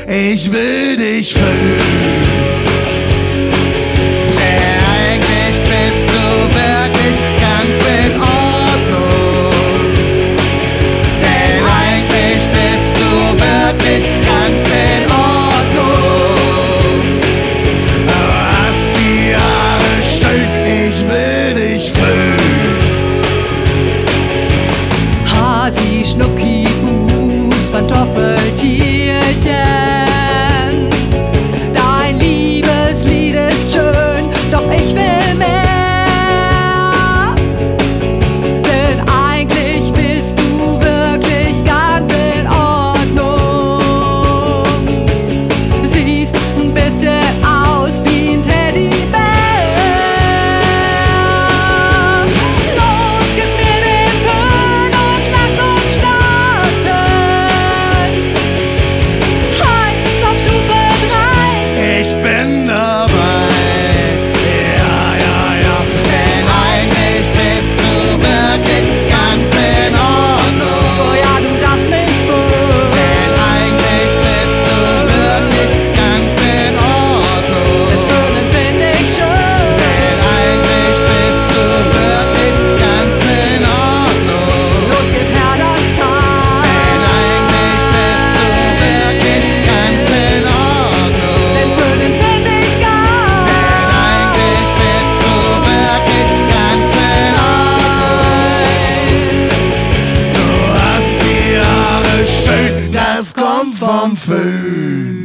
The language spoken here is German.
ich will dich fühlen. Denn eigentlich bist du wirklich ganz in Ordnung. Denn eigentlich bist du wirklich ganz in Ordnung. Du hast die Haare schön, ich will dich fühlen. Hasi, Schnucki, Bus, Pantoffeltierchen. Dein Liebeslied ist schön, doch ich will mehr. Denn eigentlich bist du wirklich ganz in Ordnung. Siehst ein bisschen aus wie ein Teddybär. Los, gib mir den Föhn und lass uns starten. Heiz auf Stufe 3. Ich bin dabei, ja, ja, ja. Denn eigentlich bist du wirklich ganz in Ordnung. Oh ja, du darfst mich wohl. Denn eigentlich bist du wirklich ganz in Ordnung. Den Föhnen find ich schön. Denn eigentlich bist du wirklich ganz in Ordnung. Los, gib her das Teil. Denn eigentlich bist du wirklich ganz in Ordnung. Den Föhnen find ich geil. Denn eigentlich bist du wirklich ganz in Ordnung. Du hast die Haare schön, das kommt vom Föhn.